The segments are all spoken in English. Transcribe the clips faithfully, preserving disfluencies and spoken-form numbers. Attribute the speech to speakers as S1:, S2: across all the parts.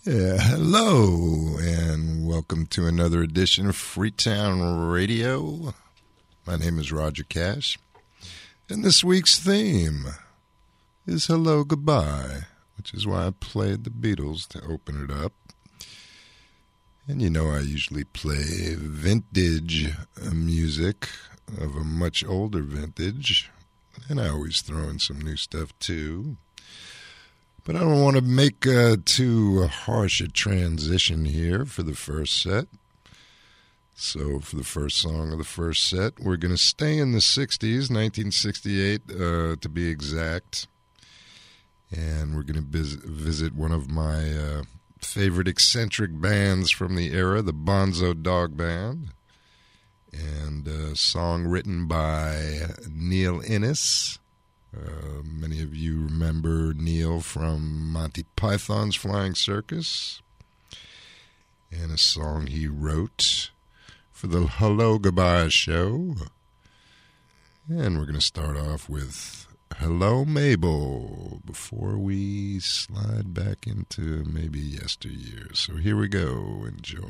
S1: Yeah, hello, and welcome to another edition of Freetown Radio. My name is Roger Cash, and this week's theme is Hello, Goodbye, which is why I played the Beatles to open it up. And you know I usually play vintage music of a much older vintage, and I always throw in some new stuff too. But I don't want to make uh, too harsh a transition here for the first set. So for the first song of the first set, we're going to stay in the sixties, nineteen sixty-eight uh, to be exact. And we're going to vis- visit one of my uh, favorite eccentric bands from the era, the Bonzo Dog Band. And a song written by Neil Innes. Uh, many of you remember Neil from Monty Python's Flying Circus, and a song he wrote for the Hello Goodbye show. And we're going to start off with Hello Mabel before we slide back into maybe yesteryear. So here we go. Enjoy.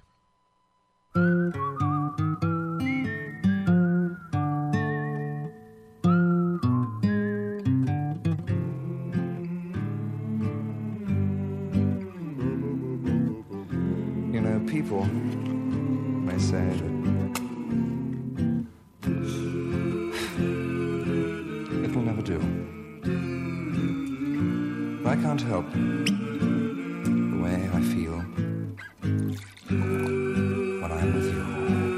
S2: People may say that it will never do. But I can't help the way I feel when I'm with you.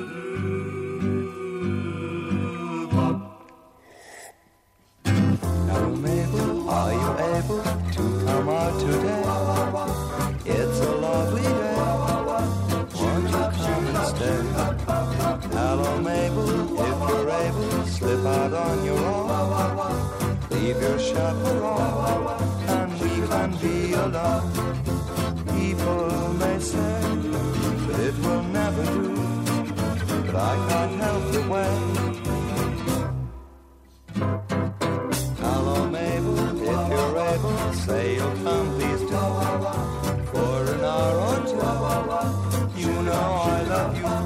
S2: Hello, Mabel, are you able to come out today? It's a lovely day. Won't you come and stay? Hello, Mabel, if you're able, slip out on your own. Leave your chaperone, and we can be alone. People may say that it will never do, but I can't help the way. Hello, Mabel, if you're able, say you'll come, please do. For an hour or two, you know I love you.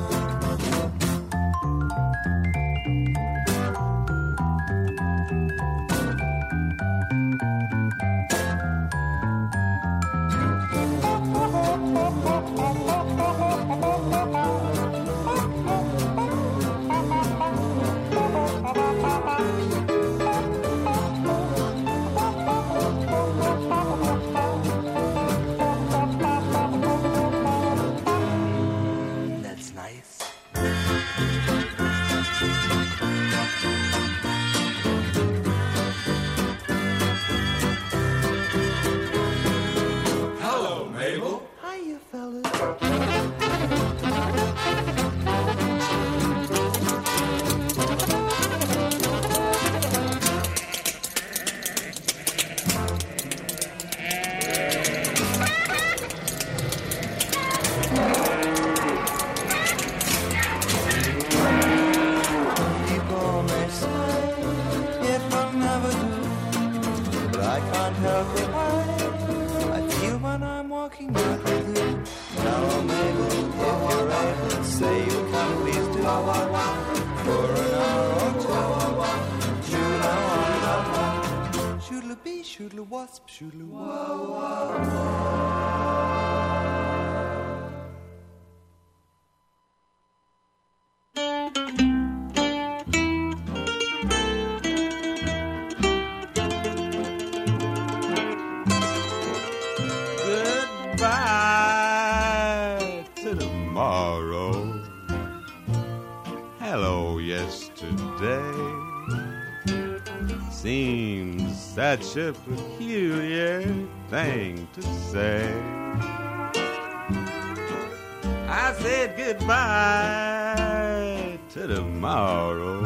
S3: Such a peculiar thing to say. I said goodbye to tomorrow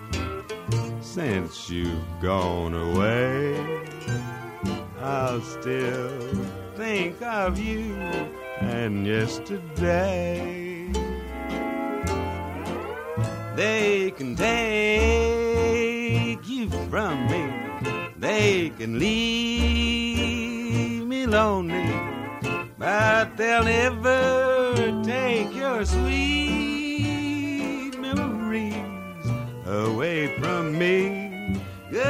S3: since you've gone away. I'll still think of you and yesterday. They can take you from me, they can leave me lonely, but they'll never take your sweet memories away from me.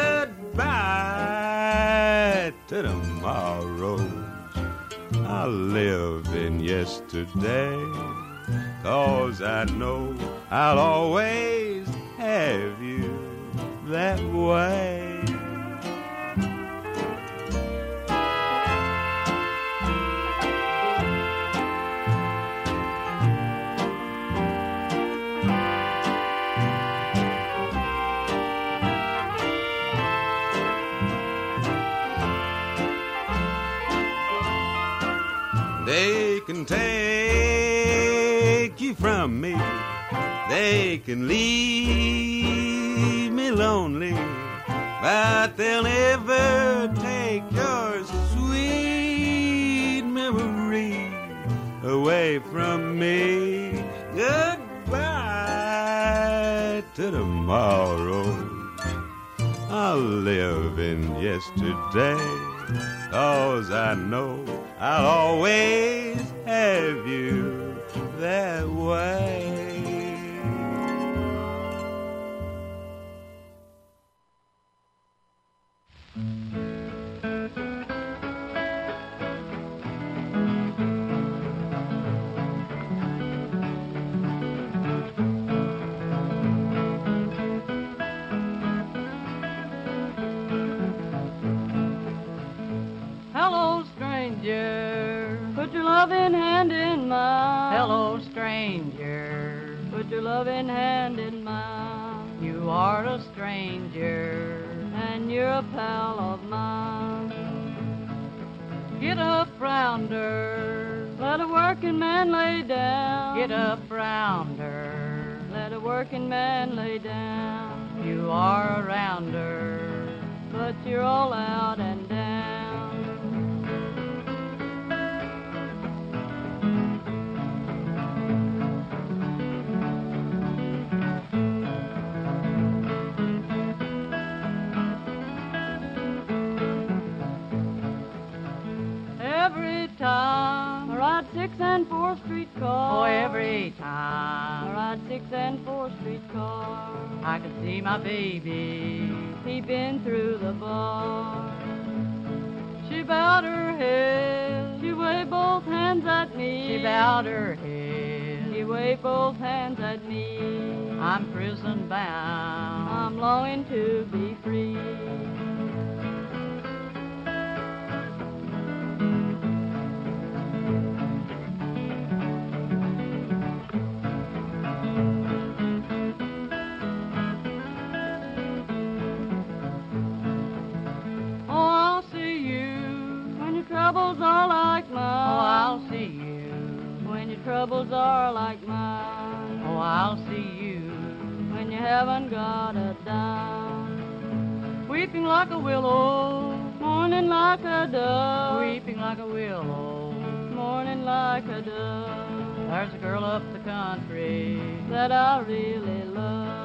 S3: Goodbye to tomorrow. I live in yesterday, 'cause I know I'll always have you that way. They can take you from me, they can leave me lonely, but they'll never take your sweet memory away from me. Goodbye to tomorrow. I'll live in yesterday, 'cause I know I'll always have you that way.
S4: Put your loving hand in mine.
S5: Hello, stranger.
S4: Put your loving hand in mine.
S5: You are a stranger,
S4: and you're a pal of mine. Get up, rounder. Let a working man lay down.
S5: Get up, rounder.
S4: Let a working man lay down.
S5: You are a rounder,
S4: but you're all out and down. Every time I ride six and four street car.
S5: Oh, every time
S4: I ride six and four street car,
S5: I can see my baby
S4: peeping through the bar. She bowed her head, she waved both hands at me.
S5: She bowed her head,
S4: she waved both hands at me.
S5: I'm prison bound,
S4: I'm longing to be free. Troubles are like mine.
S5: Oh, I'll see you
S4: when your troubles are like mine.
S5: Oh, I'll see you
S4: when you haven't got a dime. Weeping like a willow, mourning like a dove.
S5: Weeping like a willow,
S4: mourning like a dove.
S5: There's a girl up the country
S4: that I really love.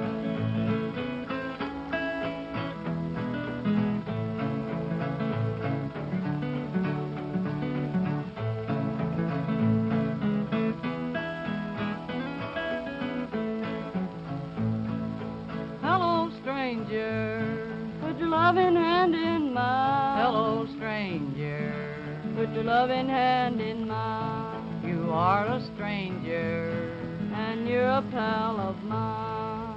S4: Put your loving hand in mine.
S5: Hello, stranger.
S4: Put your loving hand in mine.
S5: You are a stranger,
S4: and you're a pal of mine.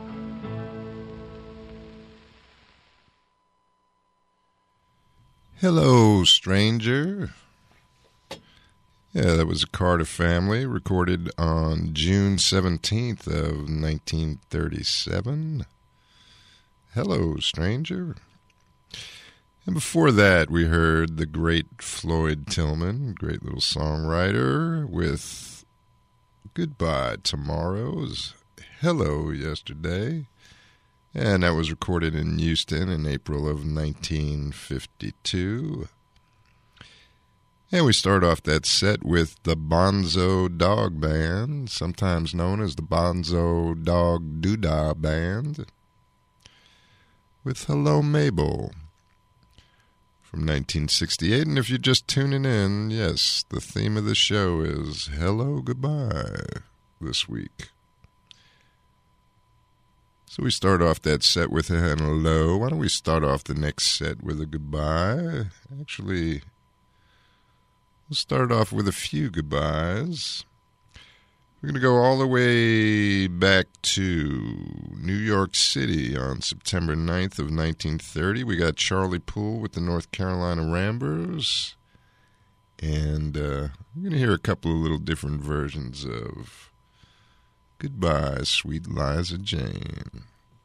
S1: Hello, stranger. Yeah, that was a Carter Family, recorded on June seventeenth of nineteen thirty-seven. Hello, stranger. And before that, we heard the great Floyd Tillman, great little songwriter, with Goodbye Tomorrow's Hello Yesterday. And that was recorded in Houston in April of nineteen fifty-two. And we start off that set with the Bonzo Dog Band, sometimes known as the Bonzo Dog Doodah Band, with Hello Mabel, from nineteen sixty-eight. And if you're just tuning in, yes, the theme of the show is Hello, Goodbye this week. So we start off that set with a hello. Why don't we start off the next set with a goodbye? Actually, we'll start off with a few goodbyes. We're going to go all the way back to New York City on September ninth of nineteen thirty. We got Charlie Poole with the North Carolina Rambers. And uh, we're going to hear a couple of little different versions of Goodbye, Sweet Liza Jane.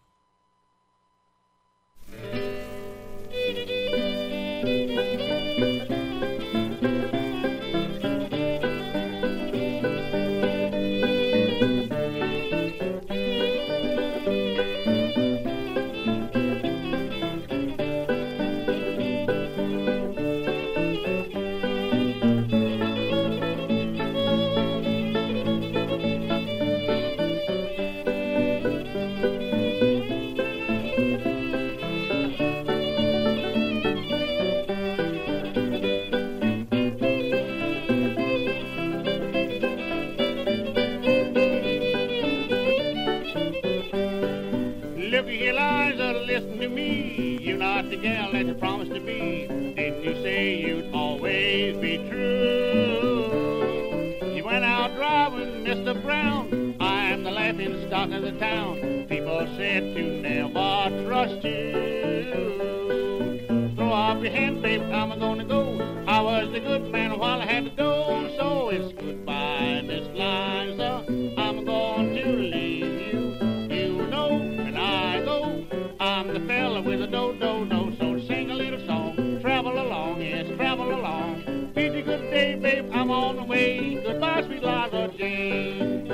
S6: The gal that you promised to be, didn't you say you'd always be true? You went out driving Mister Brown, I'm the laughing stock of the town. People said to never trust you. Throw up your hand, baby, I'm gonna go. I was the good man while I had to go. So it's goodbye, Miss Liza, I'm going to leave you. You know when I go, I'm the fella with a do-do-do. Babe, I'm on the way. Goodbye, sweet Liza Jane.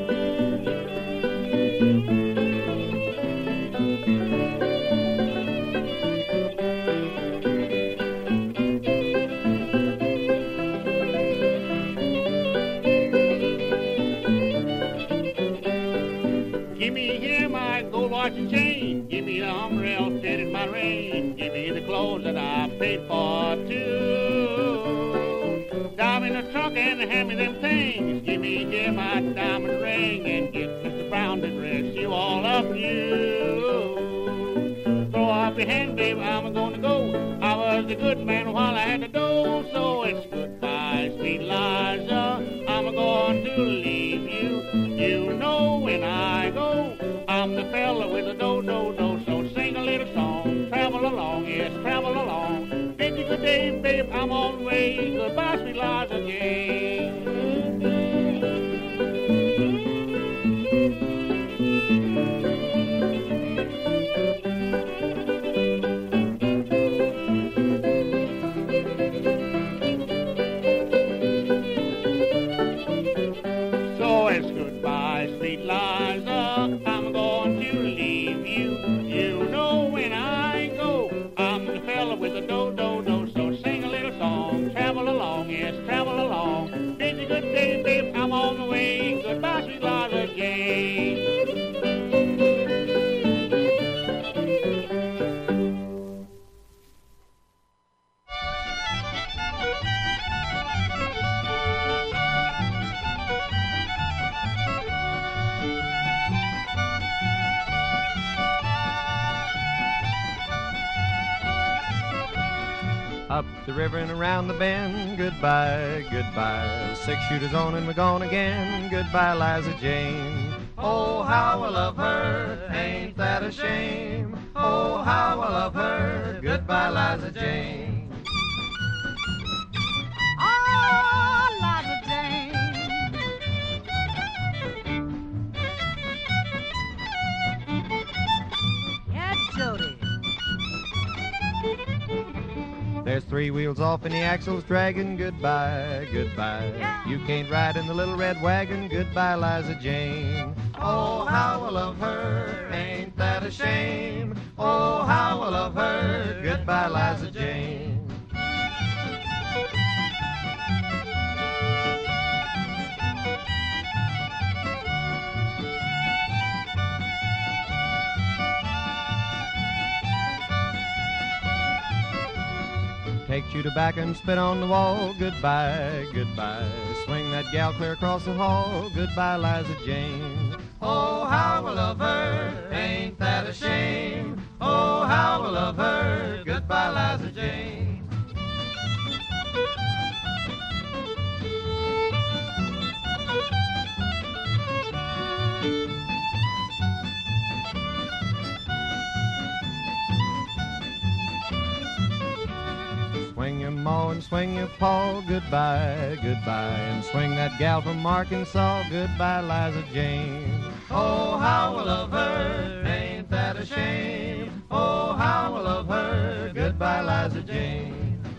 S6: Give me here my gold watch and chain. Give me the umbrella fitted my rain. Give me the clothes that I paid for too. Dive in the trunk and hand me them things. Give me here my diamond ring and get Mister Brown to dress you all up new. Throw up your hand, baby, I'm gonna go. I was a good man while I had to do. So it's goodbye, sweet Liza, I'm going to leave you. You know when I go, I'm the fella with a do-do-do. So sing a little song, travel along, yes, travel along. Bid you good day, babe, I'm on the way. Goodbye, sweet Liza Jane. So it's goodbye, sweet Liza, I'm going to leave you. You know when I go, I'm the fella with a do-do-do. So sing a little song, travel along, yes, travel along. Bid you good day, babe, I'm on the way. Goodbye, sweet Liza Jane.
S7: Up the river and around the bend, goodbye, goodbye. Six shooters on and we're gone again, goodbye, Liza Jane. Oh, how I love her, ain't that a shame? Oh, how I love her, goodbye, Liza Jane.
S5: Oh, Liza Jane. Yeah, Jody.
S7: There's three wheels off and the axle's dragging, goodbye, goodbye.
S5: Yeah.
S7: You can't ride in the little red wagon, goodbye, Liza Jane. Oh, how I love her, ain't that a shame? Oh, how I love her, goodbye, Liza Jane. Take you to back and spit on the wall. Goodbye, goodbye. Swing that gal clear across the hall. Goodbye, Liza Jane. Oh, how I love her, ain't that a shame? Oh, how I love her. Goodbye, Liza Jane. Swing your maw and swing your paw, goodbye, goodbye. And swing that gal from Arkansas, goodbye, Liza Jane. Oh, how I love her, ain't that a shame? Oh, how I love her, goodbye, Liza Jane.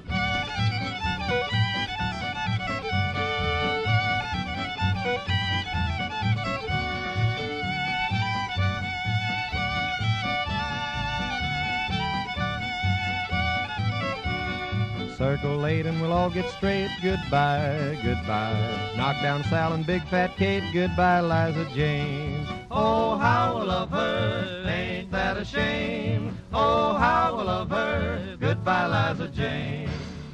S7: Circle eight and we'll all get straight. Goodbye, goodbye. Knock down Sal and Big Fat Kate. Goodbye, Liza Jane. Oh, how I love her. Ain't that a shame? Oh, how I love her. Goodbye, Liza Jane.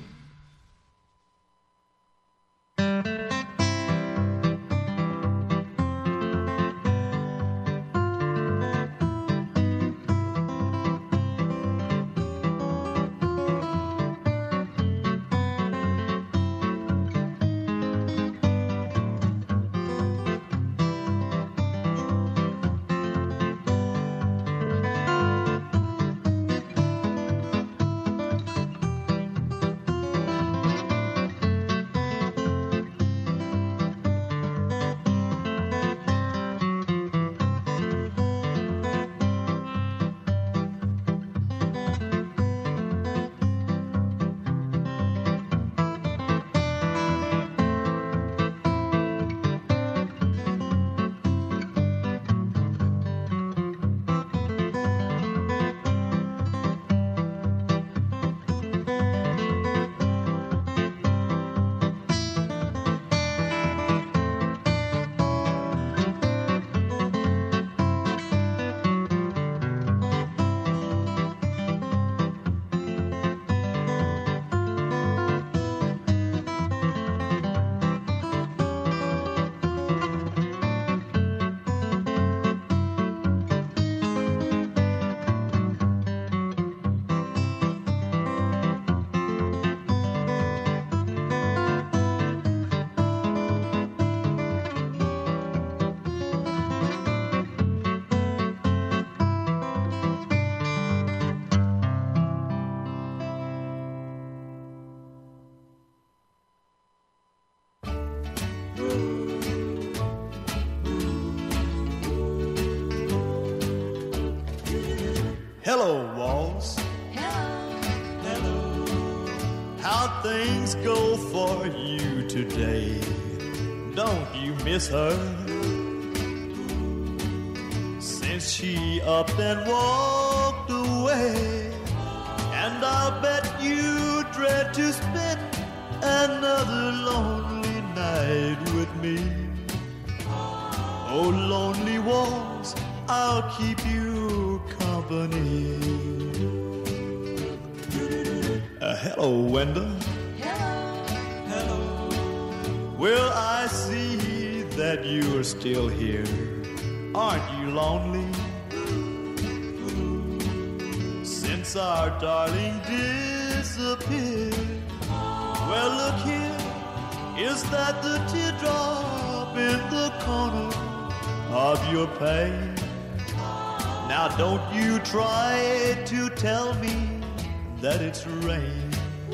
S8: Hello, Walls.
S5: Hello.
S8: Hello. How things go for you today? Don't you miss her? Since she up and walked away, and I'll bet you dread to spend another lonely night with me. Oh, lonely Walls, I'll keep you company. Uh, hello, Wenda.
S5: Hello.
S8: Hello. Well, I see that you're still here. Aren't you lonely? Since our darling disappeared. Well, look here. Is that the teardrop in the corner of your pain? Now don't you try to tell me that it's rain.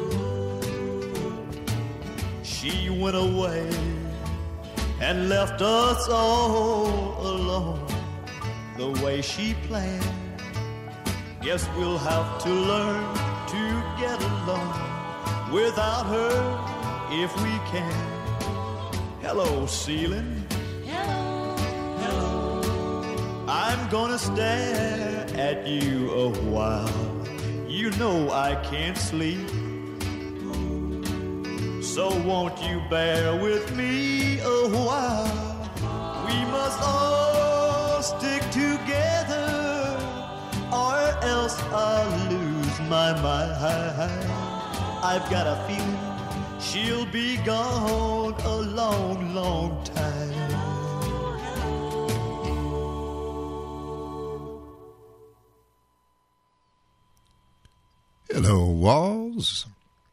S8: She went away and left us all alone. The way she planned, guess we'll have to learn to get along without her if we can. Hello, ceiling.
S5: Hello.
S8: Hello. I'm gonna stare at you a while. You know I can't sleep. So won't you bear with me a while? We must all stick together, or else I'll lose my mind. I've got a feeling she'll be gone a long, long time.
S1: Hello, Walls.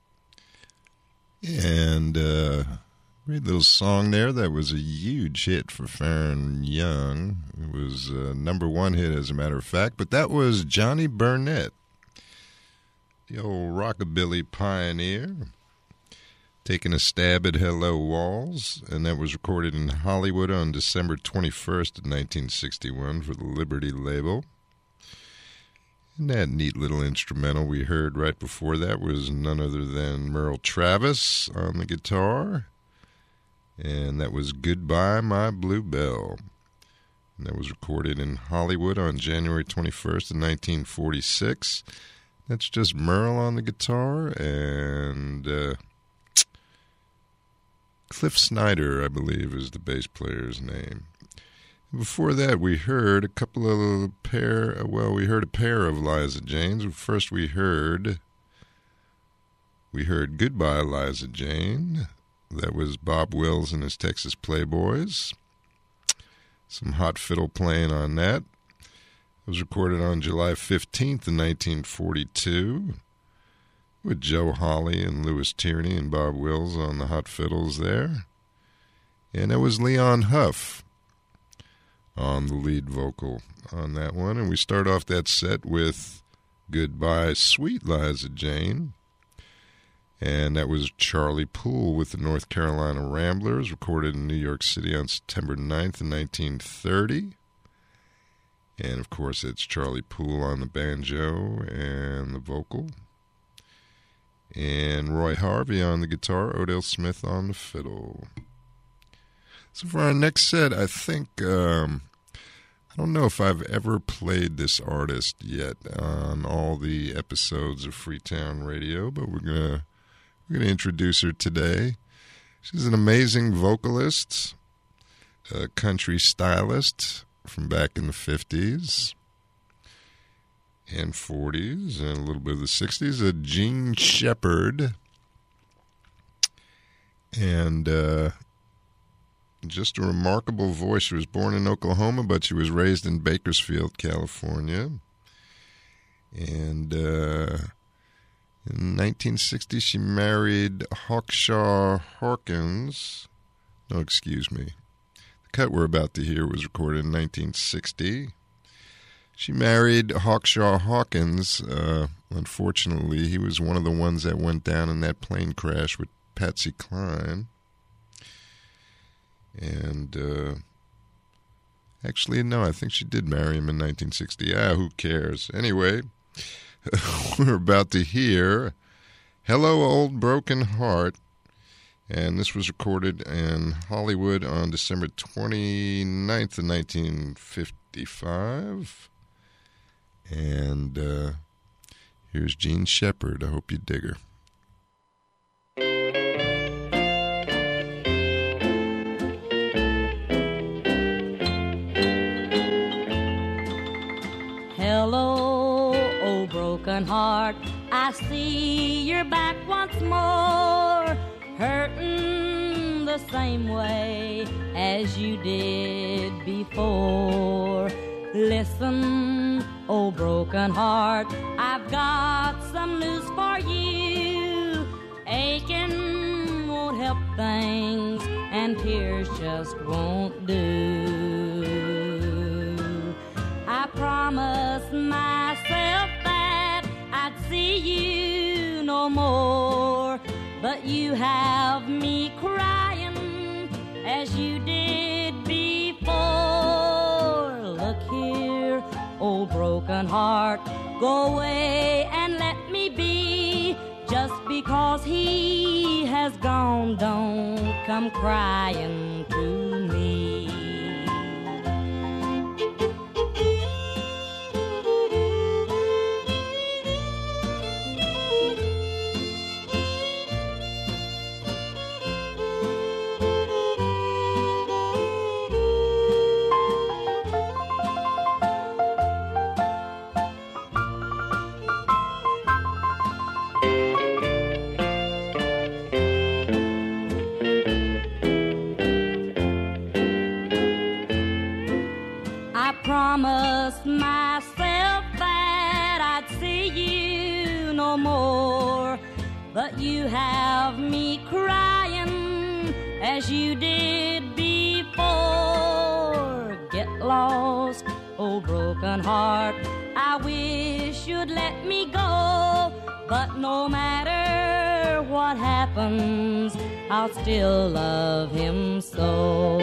S1: And uh, great little song there. That was a huge hit for Farron Young. It was a number one hit, as a matter of fact. But that was Johnny Burnett, the old rockabilly pioneer, taking a stab at Hello, Walls. And that was recorded in Hollywood on December twenty-first of nineteen sixty-one for the Liberty label. And that neat little instrumental we heard right before that was none other than Merle Travis on the guitar. And that was Goodbye, My Bluebell. And that was recorded in Hollywood on January twenty-first of nineteen forty-six. That's just Merle on the guitar and uh, Cliff Snyder, I believe, is the bass player's name. Before that, we heard a couple of pair, well, we heard a pair of Liza Janes. First, we heard, we heard Goodbye, Liza Jane. That was Bob Wills and his Texas Playboys. Some hot fiddle playing on that. It was recorded on July fifteenth of nineteen forty-two with Joe Hawley and Louis Tierney and Bob Wills on the hot fiddles there. And it was Leon Huff on the lead vocal on that one. And we start off that set with Goodbye, Sweet Liza Jane. And that was Charlie Poole with the North Carolina Ramblers, recorded in New York City on September ninth of nineteen thirty. And, of course, it's Charlie Poole on the banjo and the vocal. And Roy Harvey on the guitar, Odell Smith on the fiddle. So for our next set, I think, um, I don't know if I've ever played this artist yet on all the episodes of Freetown Radio, but we're gonna we're gonna introduce her today. She's an amazing vocalist, a country stylist from back in the fifties and forties and a little bit of the sixties, a Jean Shepard. And, uh, just a remarkable voice. She was born in Oklahoma, but she was raised in Bakersfield, California. And uh, in nineteen sixty, she married Hawkshaw Hawkins. No, excuse me. The cut we're about to hear was recorded in nineteen sixty. She married Hawkshaw Hawkins. Uh, unfortunately, he was one of the ones that went down in that plane crash with Patsy Cline. And, uh, actually, no, I think she did marry him in nineteen sixty. Ah, who cares? Anyway, we're about to hear Hello, Old Broken Heart. And this was recorded in Hollywood on December twenty-ninth of nineteen fifty-five. And, uh, here's Jean Shepard. I hope you dig her.
S5: Hello, old broken heart, I see you're back once more, hurting the same way as you did before. Listen, old broken heart, I've got some news for you. Aching won't help things, and tears just won't do. I promised myself that I'd see you no more, but you have me crying as you did before. Look here, old broken heart, go away and let me be. Just because he has gone, don't come crying to me. no more. But you have me crying as you did before. Get lost, oh broken heart, I wish you'd let me go. But no matter what happens, I'll still love him so.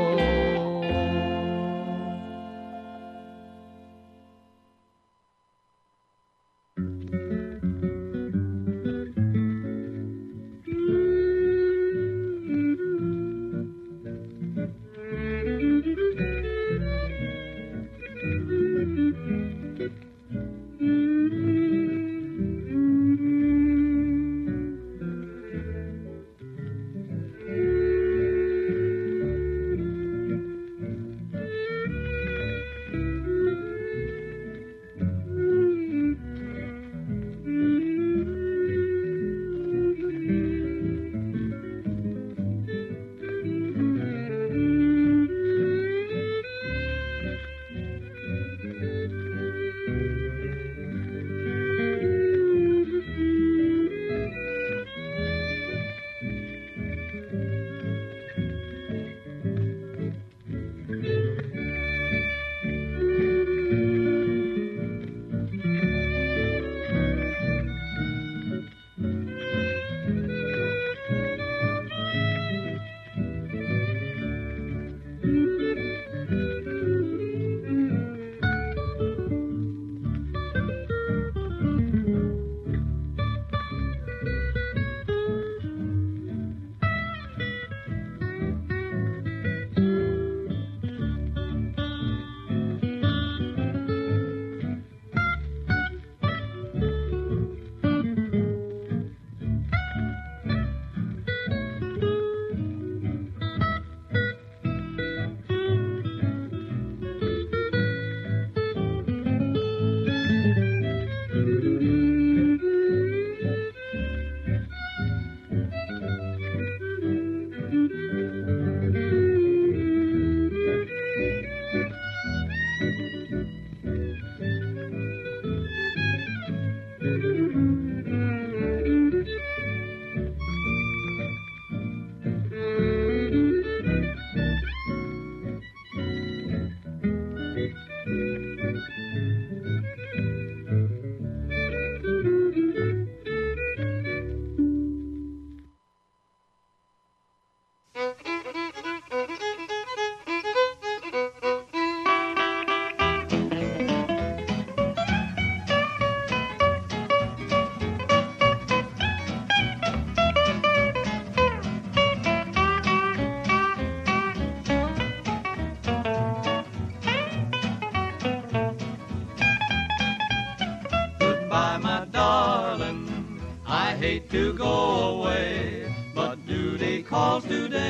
S9: hate to go away, but duty calls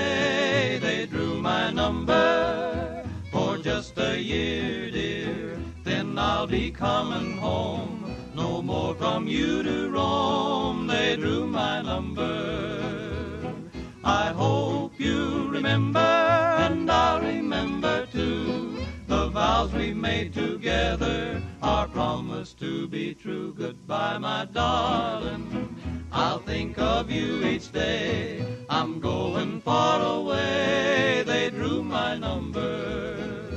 S9: today. They drew my number for just a year, dear. Then I'll be coming home, no more from you to roam. They drew my number. I hope you remember, and I'll remember too, the vows we made together, our promise to be true. Goodbye, my darling, I'll think of you each day. I'm going far away. They drew my number.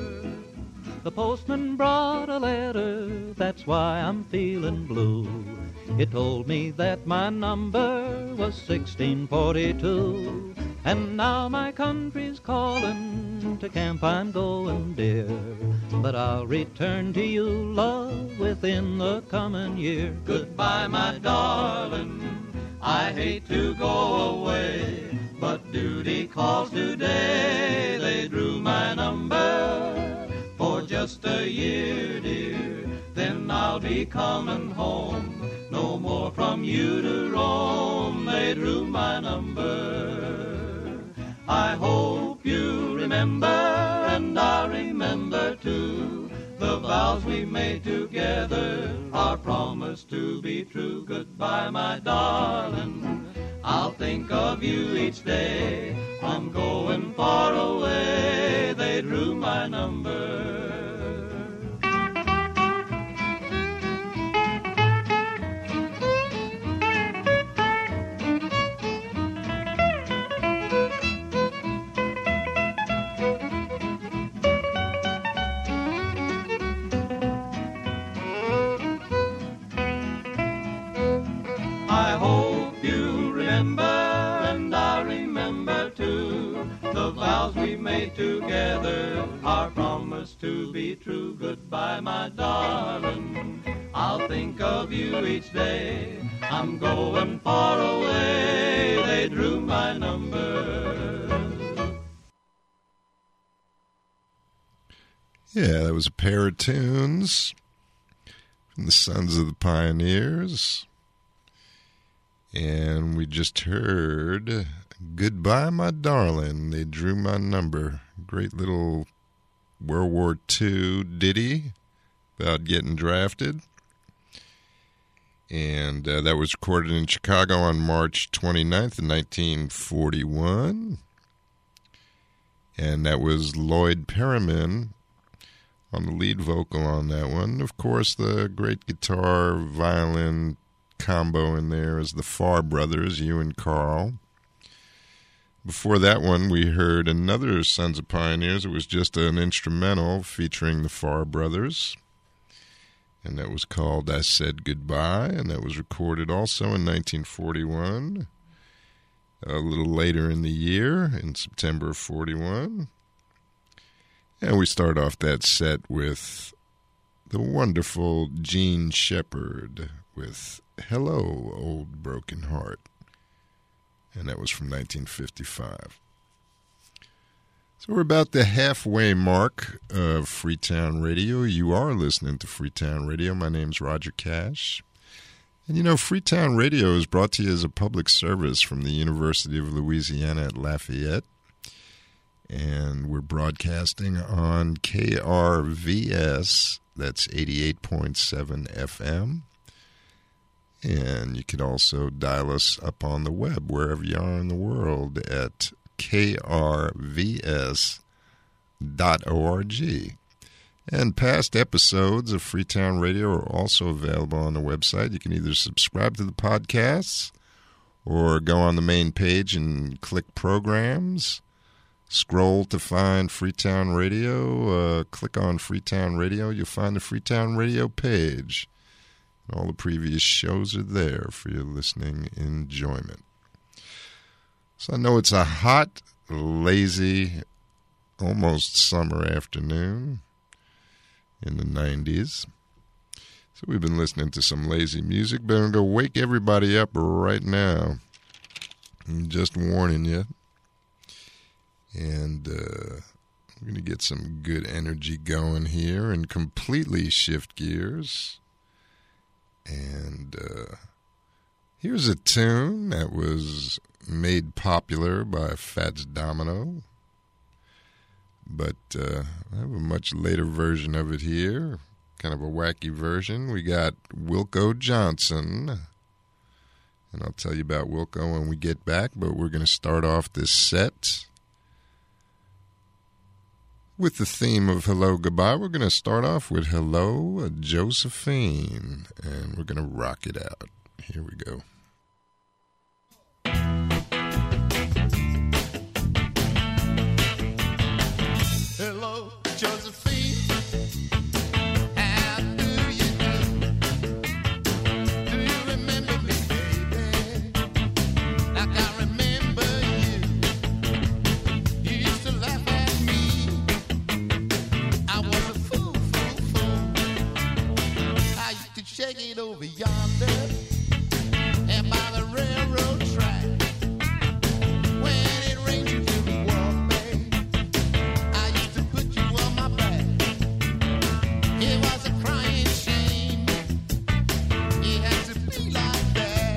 S10: The postman brought a letter, that's why I'm feeling blue. It told me that my number was sixteen forty-two. And now my country's calling, to camp I'm going, dear. But I'll return to you, love, within the coming year.
S9: Goodbye, my darling, I hate to go away, but duty calls today. They drew my number for just a year, dear. Then I'll be coming home, no more from you to roam. They drew my number. I hope you remember, and I remember too, the vows we made together, our promise to be true. Goodbye, my darling, I'll think of you each day. I'm going far away. They drew my number. together, our promise to be true. Goodbye, my darling, I'll think of you each day. I'm going far away, they drew my number.
S1: Yeah, that was a pair of tunes from the Sons of the Pioneers. And we just heard Goodbye, My Darling, They Drew My Number. Great little World War Two ditty about getting drafted. And uh, that was recorded in Chicago on March twenty-ninth, nineteen forty-one. And that was Lloyd Perriman on the lead vocal on that one. Of course, the great guitar, violin combo in there is the Farr brothers, Hugh and Carl. Before that one, we heard another Sons of Pioneers. It was just an instrumental featuring the Farr brothers. And that was called I Said Goodbye, and that was recorded also in nineteen forty-one, a little later in the year, in September of forty-one. And we start off that set with the wonderful Gene Shepard with Hello, Old Broken Heart. And that was from nineteen fifty-five. So we're about the halfway mark of Freetown Radio. You are listening to Freetown Radio. My name's Roger Cash. And you know, Freetown Radio is brought to you as a public service from the University of Louisiana at Lafayette. And we're broadcasting on K R V S, that's eighty-eight point seven F M. And you can also dial us up on the web, wherever you are in the world, at K R V S dot org. And past episodes of Freetown Radio are also available on the website. You can either subscribe to the podcasts or go on the main page and click programs. Scroll to find Freetown Radio. Uh, click on Freetown Radio. You'll find the Freetown Radio page. All the previous shows are there for your listening enjoyment. So I know it's a hot, lazy, almost summer afternoon in the nineties. So we've been listening to some lazy music, but I'm going to wake everybody up right now. I'm just warning you. And uh, we're going to get some good energy going here and completely shift gears. And uh, here's a tune that was made popular by Fats Domino. But uh, I have a much later version of it here, kind of a wacky version. We got Wilco Johnson. And I'll tell you about Wilco when we get back, but we're going to start off this set with the theme of Hello, Goodbye. We're going to start off with Hello, Josephine, and we're going to rock it out. Here we go.
S11: Hello, Josephine. Over yonder and by the railroad track, when it rained you didn't walk, babe, I used to put you on my back. It was a crying shame, it had to be like that.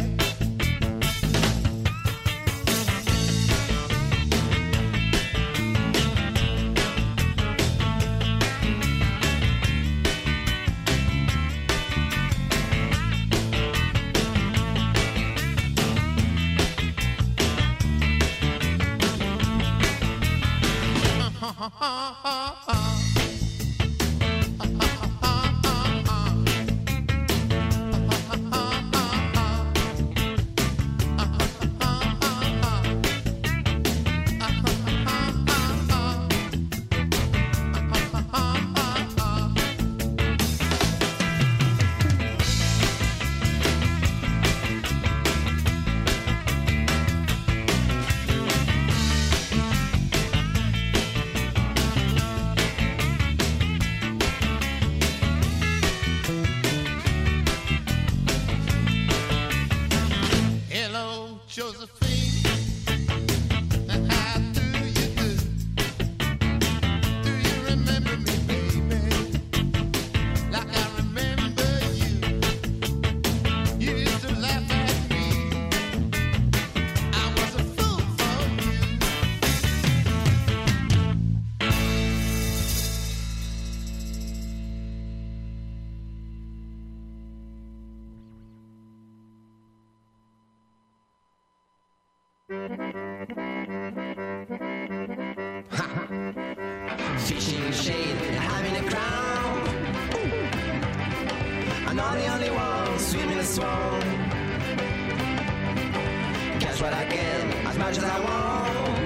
S12: Fishing in the shade, having a crown. I'm not the only one swimming the swan. Catch what I can, as much as I want.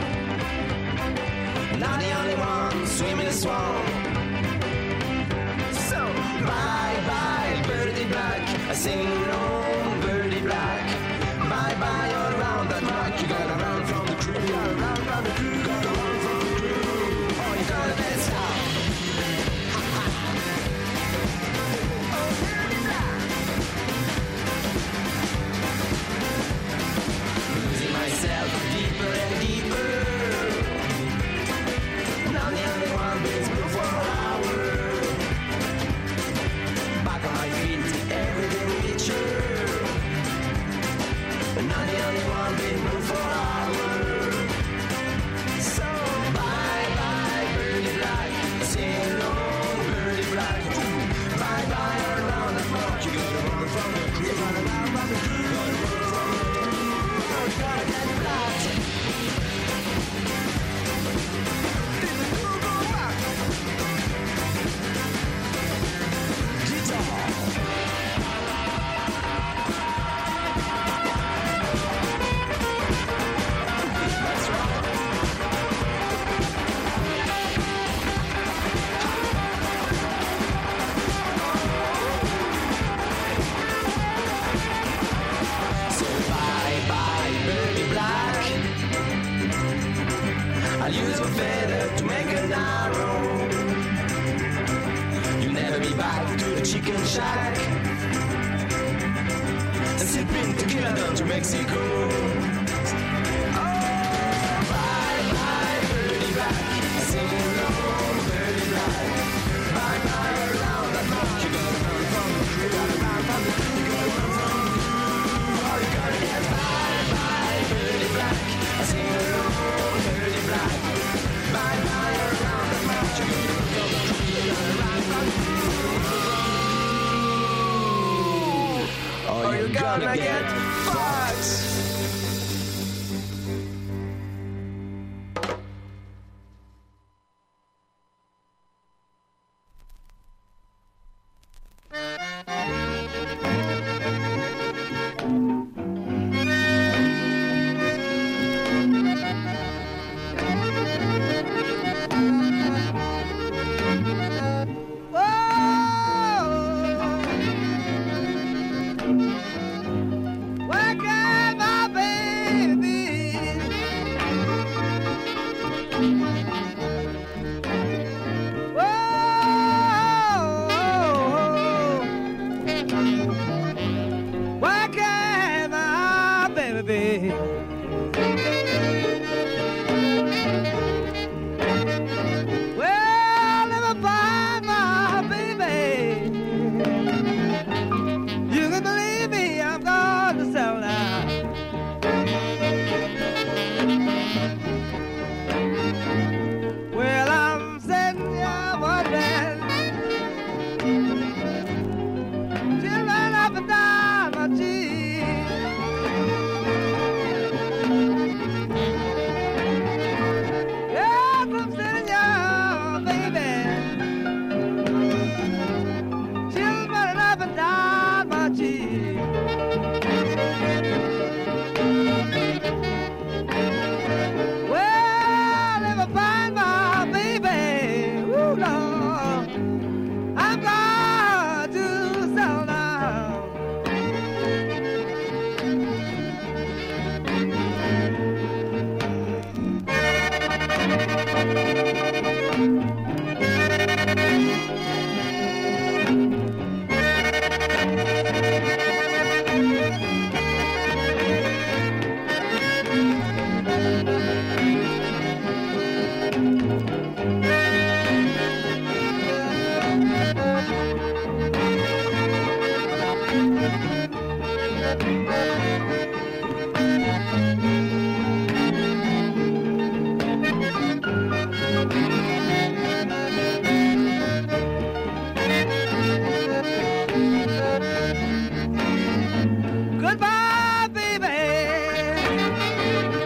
S12: Not the only one swimming the swan. So bye bye birdie black, I sing along birdie black. Bye bye all around that mark. You gotta run from the crew, you gotta run from the crew, you gotta run from the crew. Oh, you gotta dance out. Oh, birdie black. Losing myself deeper and deeper. Now the only one that's blue for an hour. Back on my feet, everything picture. Now the only one been blue for an hour. So bye bye birdie black, sing along birdie black. Bye bye around the clock. You gotta run from the crew, you gotta run from the crew, you gotta run from the crew. Oh, you gotta get black. Did the crew go back? Guitar. That's right. So bye bye birdie black. I'll use a feather to make an arrow. You'll never be back to the chicken shack. And sipping tequila down to Mexico. Oh, bye bye birdie black. Sing along birdie black. Bye bye around that mark. You gotta run from the crew, gotta run from the crew, you gotta run from the crew. Oh, you gotta get bye bye birdie black. Sing along birdie black. Bye bye around that mark. You gotta run from the crew, you gotta run from the crew. Oh, you're gonna get fucked. Where can my baby be? Whoa, where can my baby be? Well, if I find my baby, you can believe me, I'm going to settle down. Well, I'm sitting here wondering, children up and down my cheek. Yes, I'm sitting here, baby, children up and down my cheek. Well, if I find my baby, ooh, Lord, I'm going to settle down. Goodbye, baby.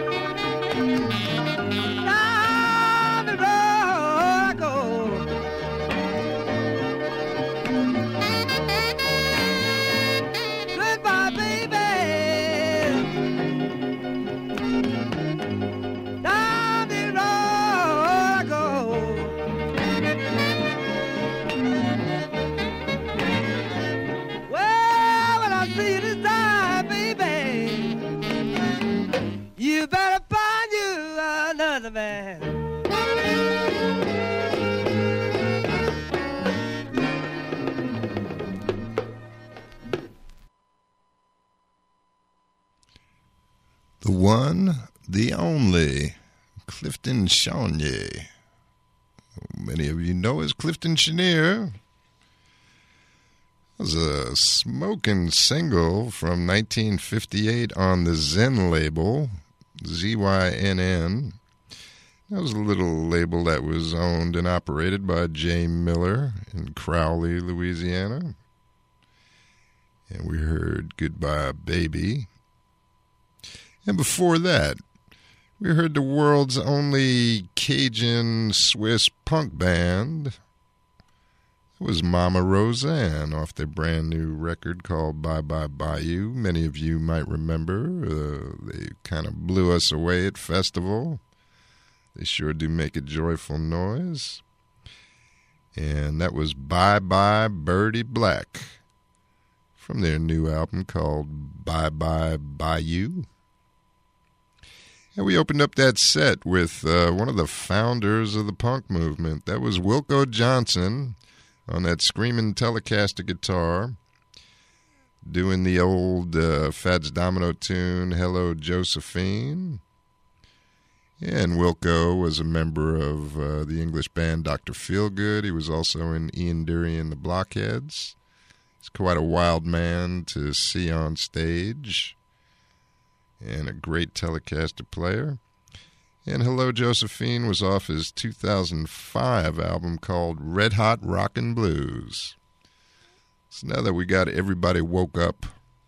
S1: The one, the only, Clifton Chenier. Many of you know as Clifton Chenier. It was a smoking single from nineteen fifty-eight on the Zen label, Z Y N N. That was a little label that was owned and operated by Jay Miller in Crowley, Louisiana. And we heard Goodbye Baby. And before that, we heard the world's only Cajun Swiss punk band. It was Mama Roseanne off their brand new record called Bye Bye Bayou. Many of you might remember. Uh, they kind of blew us away at festival. They sure do make a joyful noise. And that was Bye Bye Birdie Black from their new album called Bye Bye Bayou. And we opened up that set with uh, one of the founders of the punk movement. That was Wilco Johnson on that screaming Telecaster guitar, doing the old uh, Fats Domino tune, Hello Josephine. And Wilco was a member of uh, the English band Doctor Feelgood. He was also in Ian Dury and the Blockheads. He's quite a wild man to see on stage, and a great Telecaster player. And Hello Josephine was off his two thousand five album called Red Hot Rockin' Blues. So now that we got everybody woke up,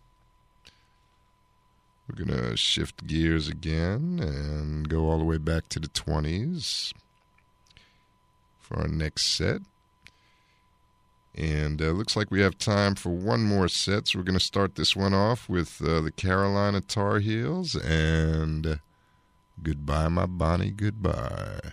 S1: we're going to shift gears again and go all the way back to the twenties for our next set. And uh, looks like we have time for one more set, so we're going to start this one off with uh, the Carolina Tar Heels and Goodbye My Bonnie Goodbye.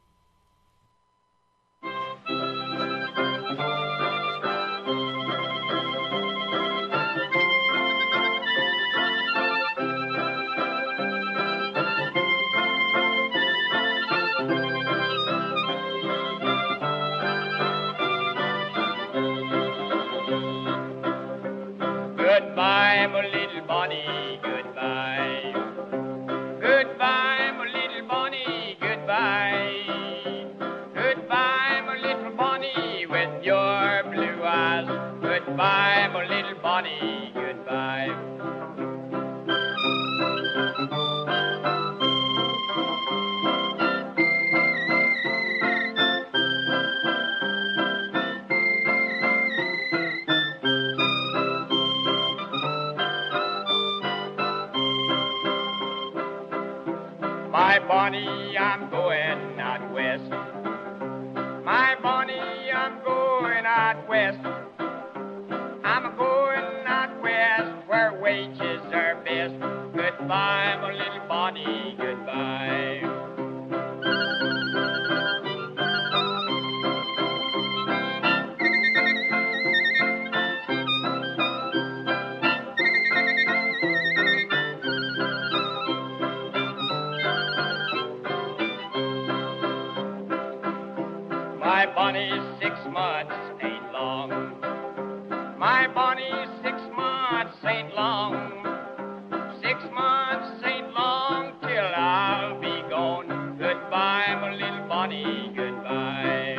S6: Goodbye, my little Bonnie, goodbye. Goodbye, my little Bonnie, goodbye. Goodbye, my little Bonnie, with your blue eyes. Goodbye, my little Bonnie, goodbye. My Bonnie, I'm going out west. My Bonnie, I'm going out west. I'm going out west where wages are best. Goodbye, my little Bonnie, goodbye. My Bonnie, six months ain't long. My Bonnie, six months ain't long. Six months ain't long till I'll be gone. Goodbye, my little Bonnie, goodbye.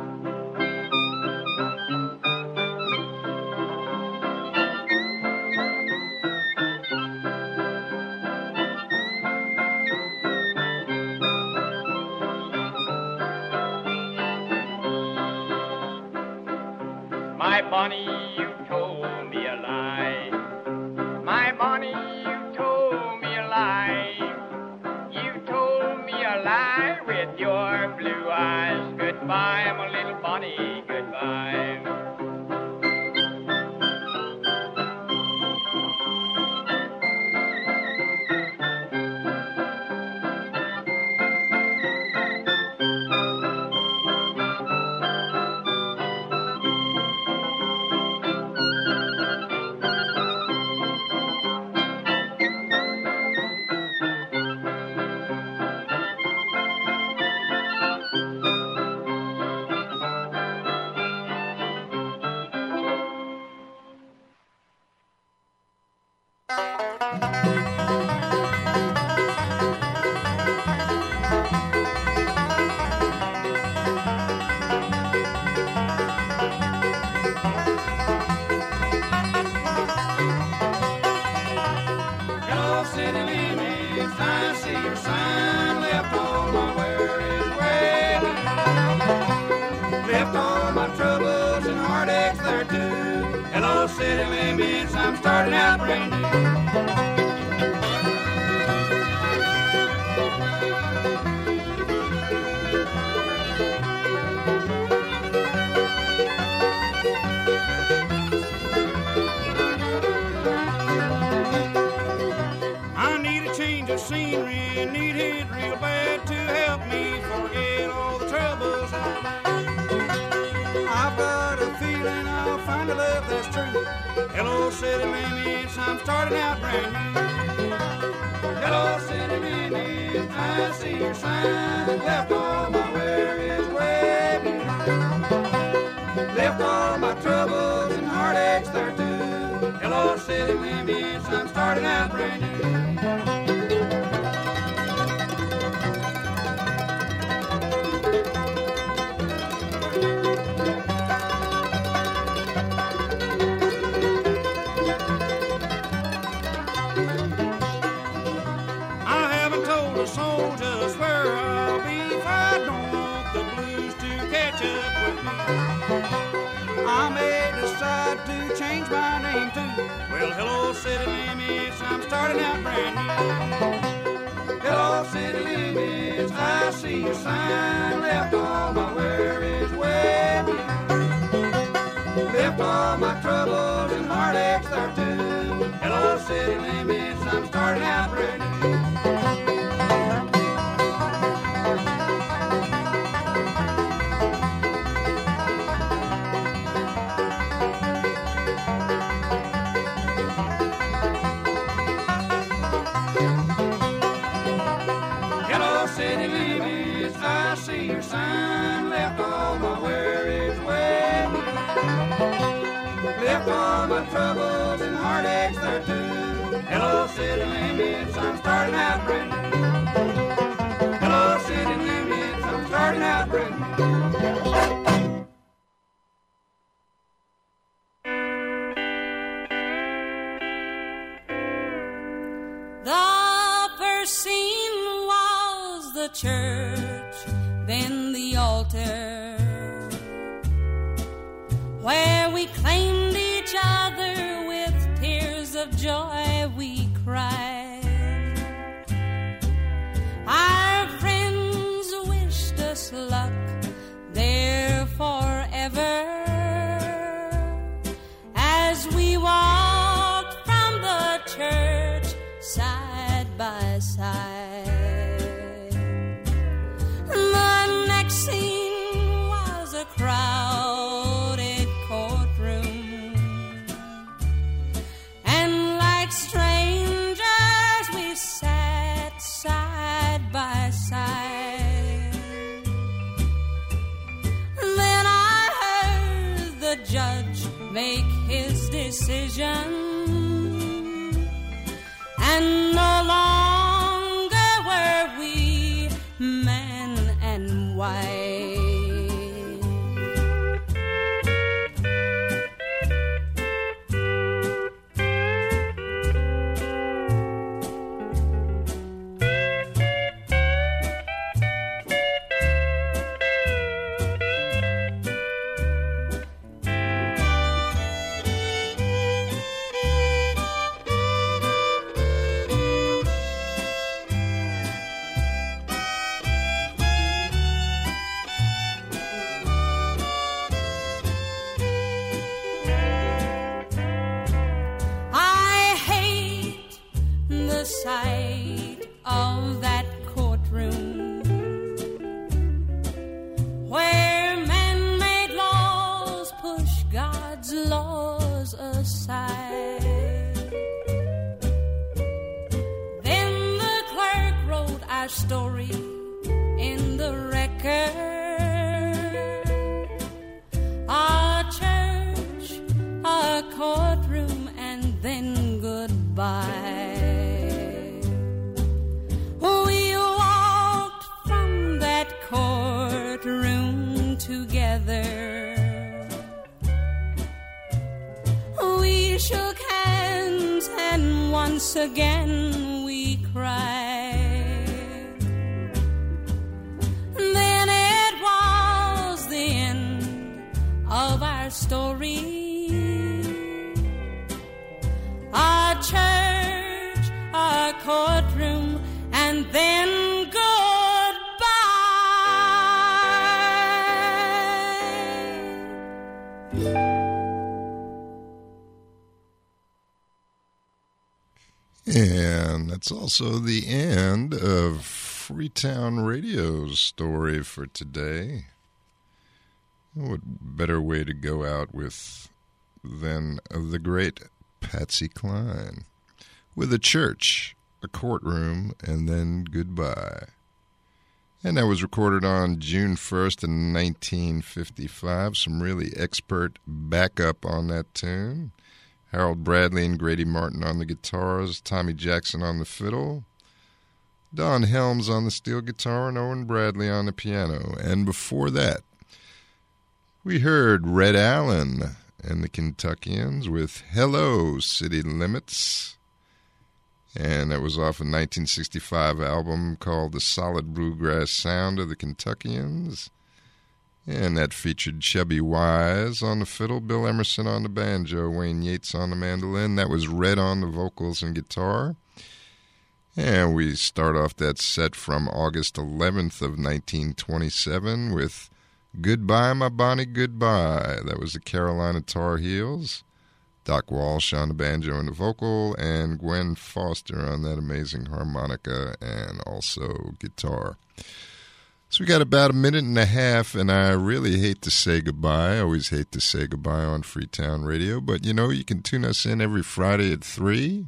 S6: My Bonnie, you told me a lie. My Bonnie, you told me a lie. You told me a lie with your blue eyes. Goodbye, my little Bonnie, goodbye. Hello, city limits, I'm starting out brand new. I need a change of scenery, need it real bad to help me forget all the troubles I made. I've got a feeling I'll find a love that's true. Hello, city limits, I'm starting out brand new. Hello, city limits, I see your sign. Left all my worries way behind. Left all my troubles and heartaches there too. Hello, city limits, I'm starting out brand new. Soldiers where I'll be if I don't want the blues to catch up with me. I may decide to change my name too. Well, hello, city limits, I'm starting out brand new. Hello, city limits, I see your sign. Left all my worries way behind. Left all my troubles and heartaches there too. Hello, city limits, I'm starting out brand new. City limits, I see your sign. Left all my worries way behind. Left all my troubles and heartaches there too. Hello, city limits, I'm starting out brand new. Hello, city limits, I'm starting out brand new.
S5: The first scene was the church, then the altar, where we claimed each other with tears of joy we cried. Our friends wished us luck there forever as we walked from the church side by side. The next scene was a crowded courtroom, and like strangers we sat side by side. Then I heard the judge make his decision, and no longer were we man and wife. Sight of that courtroom where man-made laws push God's laws aside. Then the clerk wrote our story in the record. Our church, our courtroom, and then goodbye. Courtroom together, we shook hands and once again we cried. Then it was the end of our story. church, a courtroom, and then goodbye.
S1: And that's also the end of Freetown Radio's story for today. What better way to go out with than the great Patsy Cline with a church, a courtroom, and then goodbye. And that was recorded on June first in nineteen fifty-five. Some really expert backup on that tune. Harold Bradley and Grady Martin on the guitars, Tommy Jackson on the fiddle, Don Helms on the steel guitar, and Owen Bradley on the piano. And before that, we heard Red Allen and the Kentuckians with Hello, City Limits. And that was off a nineteen sixty-five album called The Solid Bluegrass Sound of the Kentuckians. And that featured Chubby Wise on the fiddle, Bill Emerson on the banjo, Wayne Yates on the mandolin. That was Red on the vocals and guitar. And we start off that set from August eleventh of nineteen twenty-seven with Goodbye, My Bonnie, Goodbye. That was the Carolina Tar Heels. Doc Walsh on the banjo and the vocal, and Gwen Foster on that amazing harmonica and also guitar. So we got about a minute and a half, and I really hate to say goodbye. I always hate to say goodbye on Freetown Radio, but, you know, you can tune us in every Friday at three.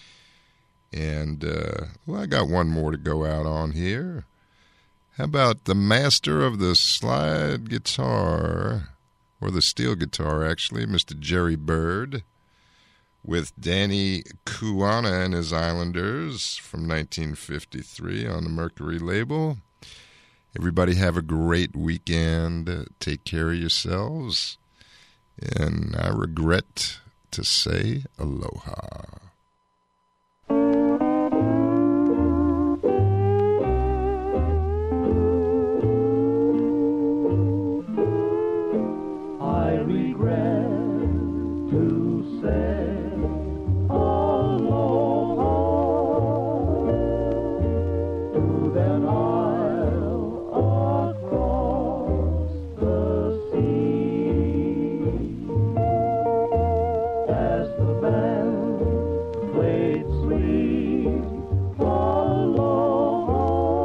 S1: And, uh, well, I got one more to go out on here. How about the master of the slide guitar, or the steel guitar, actually, Mister Jerry Bird, with Danny Kuana and his Islanders from nineteen fifty-three on the Mercury label. Everybody have a great weekend. Take care of yourselves. And I regret to say aloha.
S9: I regret to say aloha to that isle across the sea. As the band played sweet aloha,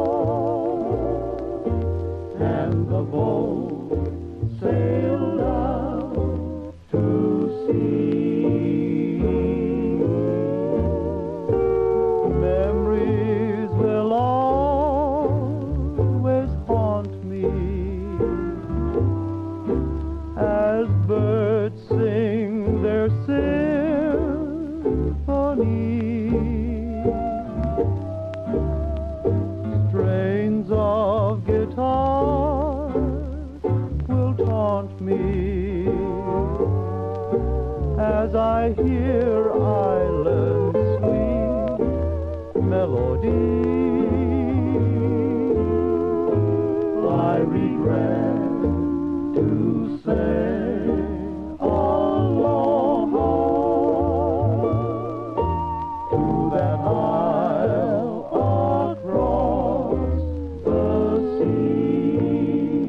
S9: and the boat sailed out to sea. Memories will always haunt me as birds sing their symphony. Strains of guitar will taunt me as I hear island sweet melody. I regret to say aloha to that isle across the sea.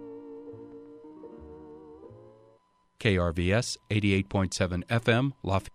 S13: K R V S eighty-eight point seven F M, Lafayette.